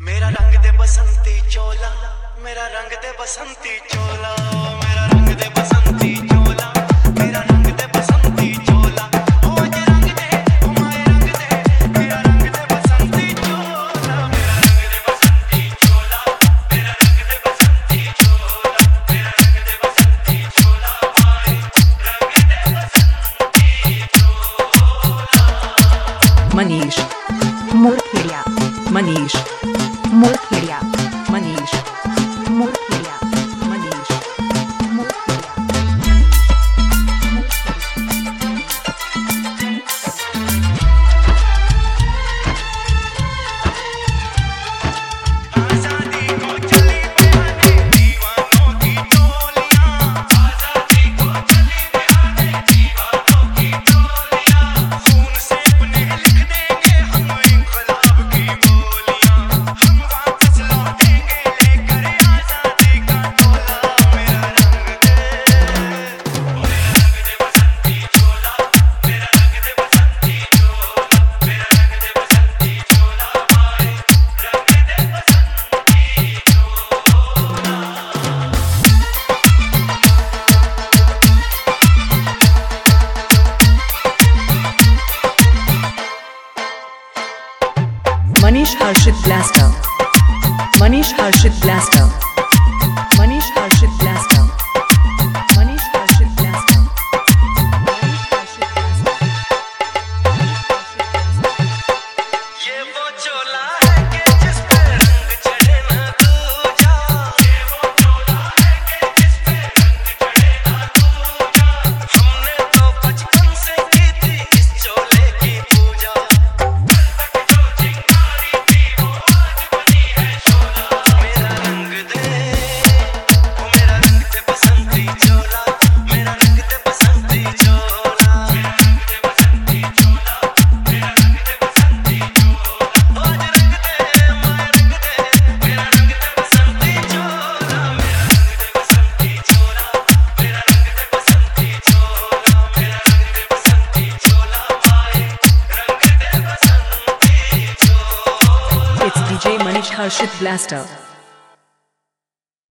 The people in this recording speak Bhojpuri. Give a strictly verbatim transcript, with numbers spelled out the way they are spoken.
मेरा रंग दे बसंती चोला, मेरा रंग दे बसंती चोला, मेरा रंग दे बसंती चोला, मेरा रंग दे बसंती चोला, ओ जे रंग दे, ओ माए रंग दे, मेरा रंग दे बसंती चोला, मेरा रंग दे बसंती चोला, मेरा रंग दे बसंती चोला, मेरा रंग दे बसंती चोला, माए रंग दे बसंती चोला। मनीष मोरखेड़िया, मनीष मोरखेड़िया, मनीष मोरखेड़िया, मनीष मोरखेड़िया। आजादी को चली बहाने दीवानों की टोलियां, आजादी को चली बहाने दीवानों की टोलियां, खून से अपने लिख देंगे हम इंकलाब की बोलियां, हम वापस लौटेंगे लेकर आजादी का टोला, मेरा रंग दे, मेरा रंग दे बसंती चोला, मेरा रंग दे बसंती चोला, मेरा रंग दे बसंती चोला, माए रंग दे बसंती चोला। Manish Harshit blaster, Manish Harshit blaster, Manish Harshit blaster, Manish Harshit blaster, Manish Harshit blaster. ये वो चोला है कि जिस पे रंग चढ़े ना दूजा, ये वो चोला है कि जिस पे रंग चढ़े ना दूजा, हमने तो बचपन से की थी इस चोले की पूजा, कल तक जो चिंगारी थी वो आज बनी है शोला, मेरा रंग दे, ओ मेरा रंग दे बसंती चोला, मेरा रंग दे बसंती चोला, मेरा रंग दे बसंती चोला, मेरा रंग दे बसंती चोला, आज रंग दे, माए रंग दे, मेरा रंग दे बसंती चोला, मेरा रंग दे बसंती चोला, मेरा रंग दे बसंती चोला, मेरा रंग दे बसंती चोला, माए रंग दे बसंती चोला। It's D J Manish Harshit Blaster.